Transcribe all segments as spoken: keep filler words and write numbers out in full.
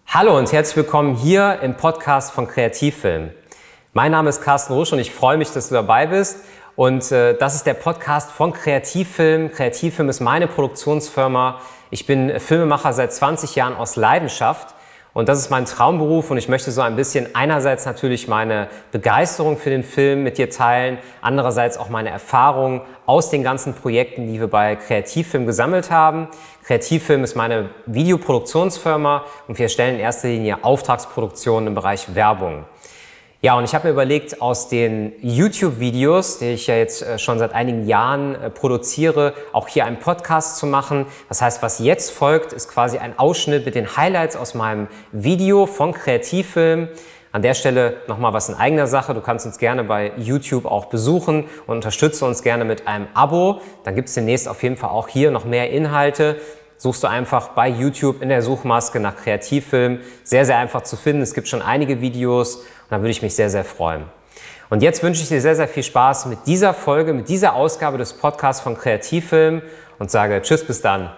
Hallo und herzlich willkommen hier im Podcast von Kreativfilm. Mein Name ist Carsten Rusch und ich freue mich, dass du dabei bist. Und äh, das ist der Podcast von Kreativfilm. Kreativfilm ist meine Produktionsfirma. Ich bin Filmemacher seit zwanzig Jahren aus Leidenschaft. Und das ist mein Traumberuf und ich möchte so ein bisschen einerseits natürlich meine Begeisterung für den Film mit dir teilen, andererseits auch meine Erfahrungen aus den ganzen Projekten, die wir bei Kreativfilm gesammelt haben. Kreativfilm ist meine Videoproduktionsfirma und wir stellen in erster Linie Auftragsproduktionen im Bereich Werbung. Ja, und ich habe mir überlegt, aus den YouTube-Videos, die ich ja jetzt schon seit einigen Jahren produziere, auch hier einen Podcast zu machen. Das heißt, was jetzt folgt, ist quasi ein Ausschnitt mit den Highlights aus meinem Video von Kreativfilm. An der Stelle nochmal was in eigener Sache. Du kannst uns gerne bei YouTube auch besuchen und unterstütze uns gerne mit einem Abo. Dann gibt es demnächst auf jeden Fall auch hier noch mehr Inhalte. Suchst du einfach bei YouTube in der Suchmaske nach Kreativfilm. Sehr, sehr einfach zu finden. Es gibt schon einige Videos und da würde ich mich sehr, sehr freuen. Und jetzt wünsche ich dir sehr, sehr viel Spaß mit dieser Folge, mit dieser Ausgabe des Podcasts von Kreativfilm und sage Tschüss, bis dann.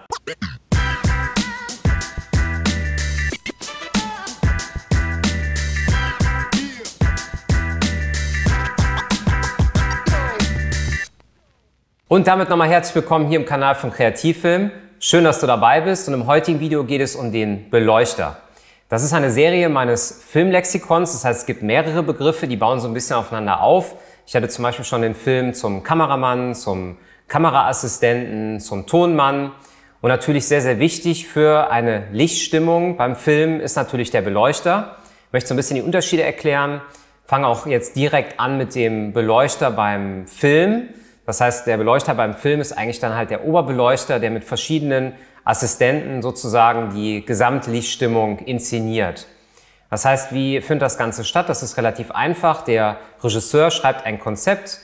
Und damit nochmal herzlich willkommen hier im Kanal von Kreativfilm. Schön, dass du dabei bist und im heutigen Video geht es um den Beleuchter. Das ist eine Serie meines Filmlexikons, das heißt es gibt mehrere Begriffe, die bauen so ein bisschen aufeinander auf. Ich hatte zum Beispiel schon den Film zum Kameramann, zum Kameraassistenten, zum Tonmann und natürlich sehr, sehr wichtig für eine Lichtstimmung beim Film ist natürlich der Beleuchter. Ich möchte so ein bisschen die Unterschiede erklären, fange auch jetzt direkt an mit dem Beleuchter beim Film. Das heißt, der Beleuchter beim Film ist eigentlich dann halt der Oberbeleuchter, der mit verschiedenen Assistenten sozusagen die gesamte Lichtstimmung inszeniert. Das heißt, wie findet das Ganze statt? Das ist relativ einfach. Der Regisseur schreibt ein Konzept.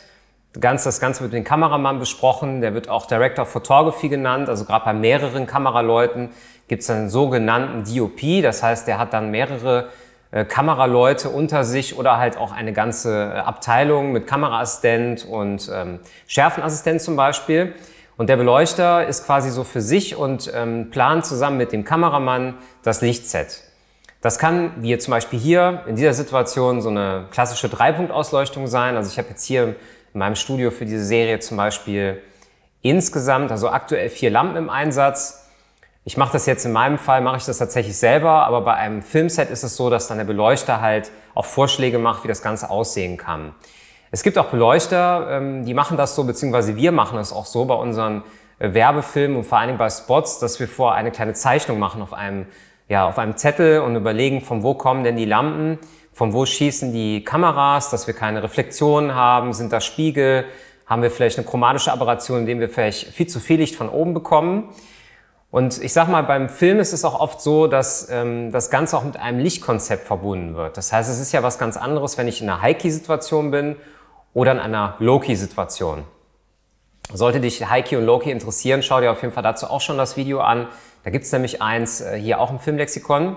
Das Ganze wird mit dem Kameramann besprochen. Der wird auch Director of Photography genannt. Also gerade bei mehreren Kameraleuten gibt es einen sogenannten D O P. Das heißt, der hat dann mehrere Äh, Kameraleute unter sich oder halt auch eine ganze äh, Abteilung mit Kameraassistent und ähm, Schärfenassistent zum Beispiel. Und der Beleuchter ist quasi so für sich und ähm, plant zusammen mit dem Kameramann das Lichtset. Das kann, wie jetzt zum Beispiel hier in dieser Situation, so eine klassische Dreipunktausleuchtung sein. Also ich habe jetzt hier in meinem Studio für diese Serie zum Beispiel insgesamt, also aktuell vier Lampen im Einsatz. Ich mache das jetzt in meinem Fall, mache ich das tatsächlich selber, aber bei einem Filmset ist es so, dass dann der Beleuchter halt auch Vorschläge macht, wie das Ganze aussehen kann. Es gibt auch Beleuchter, die machen das so, beziehungsweise wir machen das auch so bei unseren Werbefilmen und vor allen Dingen bei Spots, dass wir vorher eine kleine Zeichnung machen auf einem, ja, auf einem Zettel und überlegen, von wo kommen denn die Lampen, von wo schießen die Kameras, dass wir keine Reflexionen haben, sind da Spiegel, haben wir vielleicht eine chromatische Aberration, indem wir vielleicht viel zu viel Licht von oben bekommen. Und ich sag mal, beim Film ist es auch oft so, dass ähm, das Ganze auch mit einem Lichtkonzept verbunden wird. Das heißt, es ist ja was ganz anderes, wenn ich in einer High-Key-Situation bin oder in einer Low-Key-Situation. Sollte dich High-Key und Low-Key interessieren, schau dir auf jeden Fall dazu auch schon das Video an. Da gibt's nämlich eins äh, hier auch im Filmlexikon.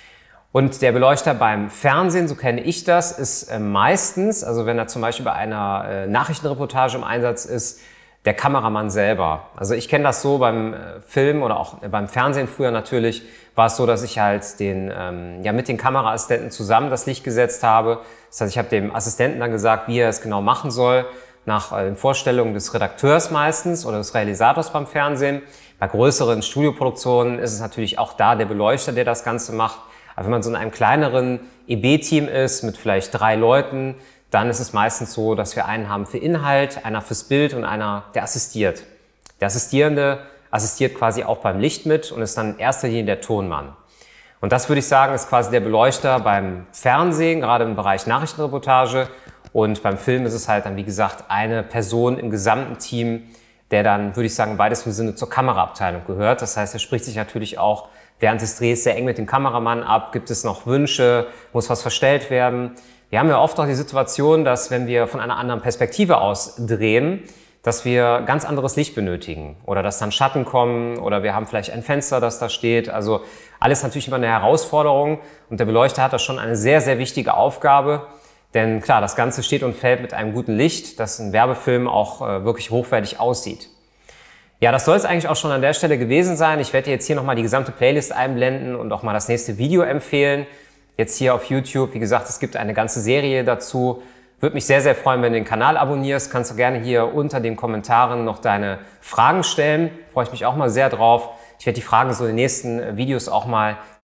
Und der Beleuchter beim Fernsehen, so kenne ich das, ist äh, meistens, also wenn er zum Beispiel bei einer äh, Nachrichtenreportage im Einsatz ist, der Kameramann selber. Also ich kenne das so beim Film oder auch beim Fernsehen früher natürlich, war es so, dass ich halt den, ähm, ja, mit den Kameraassistenten zusammen das Licht gesetzt habe. Das heißt, ich habe dem Assistenten dann gesagt, wie er es genau machen soll, nach äh, den Vorstellungen des Redakteurs meistens oder des Realisators beim Fernsehen. Bei größeren Studioproduktionen ist es natürlich auch da der Beleuchter, der das Ganze macht. Aber wenn man so in einem kleineren E B-Team ist mit vielleicht drei Leuten, dann ist es meistens so, dass wir einen haben für Inhalt, einer fürs Bild und einer, der assistiert. Der Assistierende assistiert quasi auch beim Licht mit und ist dann in erster Linie der Tonmann. Und das würde ich sagen, ist quasi der Beleuchter beim Fernsehen, gerade im Bereich Nachrichtenreportage. Und beim Film ist es halt dann, wie gesagt, eine Person im gesamten Team, der dann, würde ich sagen, im weitesten Sinne zur Kameraabteilung gehört. Das heißt, er spricht sich natürlich auch während des Drehs sehr eng mit dem Kameramann ab. Gibt es noch Wünsche? Muss was verstellt werden? Wir haben ja oft auch die Situation, dass wenn wir von einer anderen Perspektive aus drehen, dass wir ganz anderes Licht benötigen oder dass dann Schatten kommen oder wir haben vielleicht ein Fenster, das da steht. Also alles natürlich immer eine Herausforderung und der Beleuchter hat da schon eine sehr, sehr wichtige Aufgabe. Denn klar, das Ganze steht und fällt mit einem guten Licht, dass ein Werbefilm auch äh, wirklich hochwertig aussieht. Ja, das soll es eigentlich auch schon an der Stelle gewesen sein. Ich werde dir jetzt hier nochmal die gesamte Playlist einblenden und auch mal das nächste Video empfehlen. Jetzt hier auf YouTube. Wie gesagt, es gibt eine ganze Serie dazu. Würde mich sehr, sehr freuen, wenn du den Kanal abonnierst. Kannst du gerne hier unter den Kommentaren noch deine Fragen stellen. Freue ich mich auch mal sehr drauf. Ich werde die Fragen so in den nächsten Videos auch mal